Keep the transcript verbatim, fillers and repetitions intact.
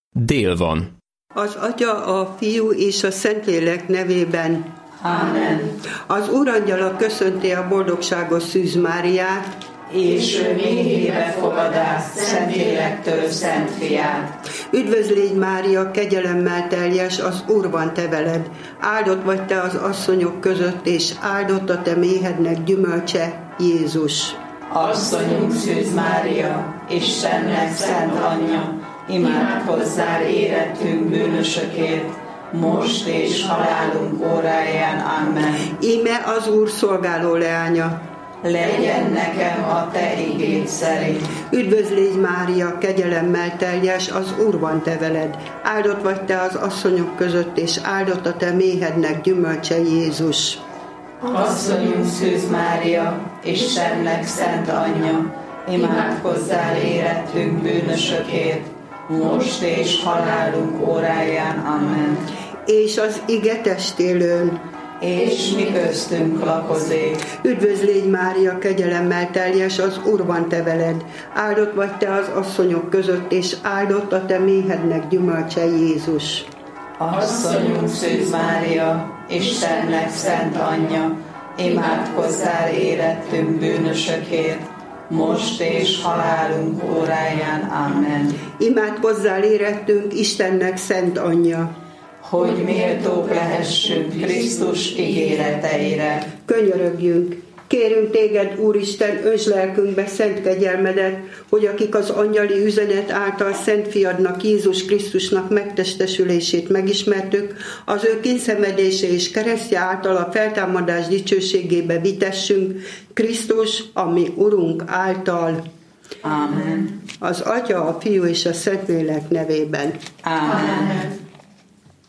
dél van. Az Atya, a Fiú és a Szentlélek nevében. Amen. Az Úrangyala köszönti a boldogságos Szűz Máriát, és ő méhébe fogadás Szentlélektől Szent Fiát. Üdvözl légy, Mária, kegyelemmel teljes, az Úr van te veled. Áldott vagy te az asszonyok között, és áldott a te méhednek gyümölcse, Jézus. Asszonyunk Szűz Mária, Istennek szent anyja, imádkozzál érettünk bűnösökért, most és halálunk óráján. Amen. Íme az Úr szolgáló leánya. Legyen nekem a te igéd szerint. Üdvözl légy, Mária, kegyelemmel teljes, az Úr van te veled. Áldott vagy te az asszonyok között, és áldott a te méhednek gyümölcse, Jézus. Asszonyunk Szűz Mária, Istennek szent anyja, imádkozzál érettünk bűnösökért, most és halálunk óráján. Amen. És az ige testélőn, és mi köztünk lakozik. Üdvözl légy, Mária, kegyelemmel teljes, az Úr van te veled. Áldott vagy te az asszonyok között, és áldott a te méhednek gyümölcse, Jézus. Asszonyunk Szűz Mária, Istennek szent anyja, imádkozzál érettünk bűnösökért, most és halálunk óráján. Amen. Imádkozzál érettünk, Istennek szent anyja, hogy méltók lehessünk Krisztus ígéreteire. Könyörögjünk! Kérünk téged, Úristen, öntsd lelkünkbe szent kegyelmedet, hogy akik az angyali üzenet által Szent Fiadnak, Jézus Krisztusnak megtestesülését megismertük, az ő kényszenvedése és keresztje által a feltámadás dicsőségébe vitessünk, Krisztus, ami Urunk által. Amen. Az Atya, a Fiú és a Szentlélek nevében. Amen.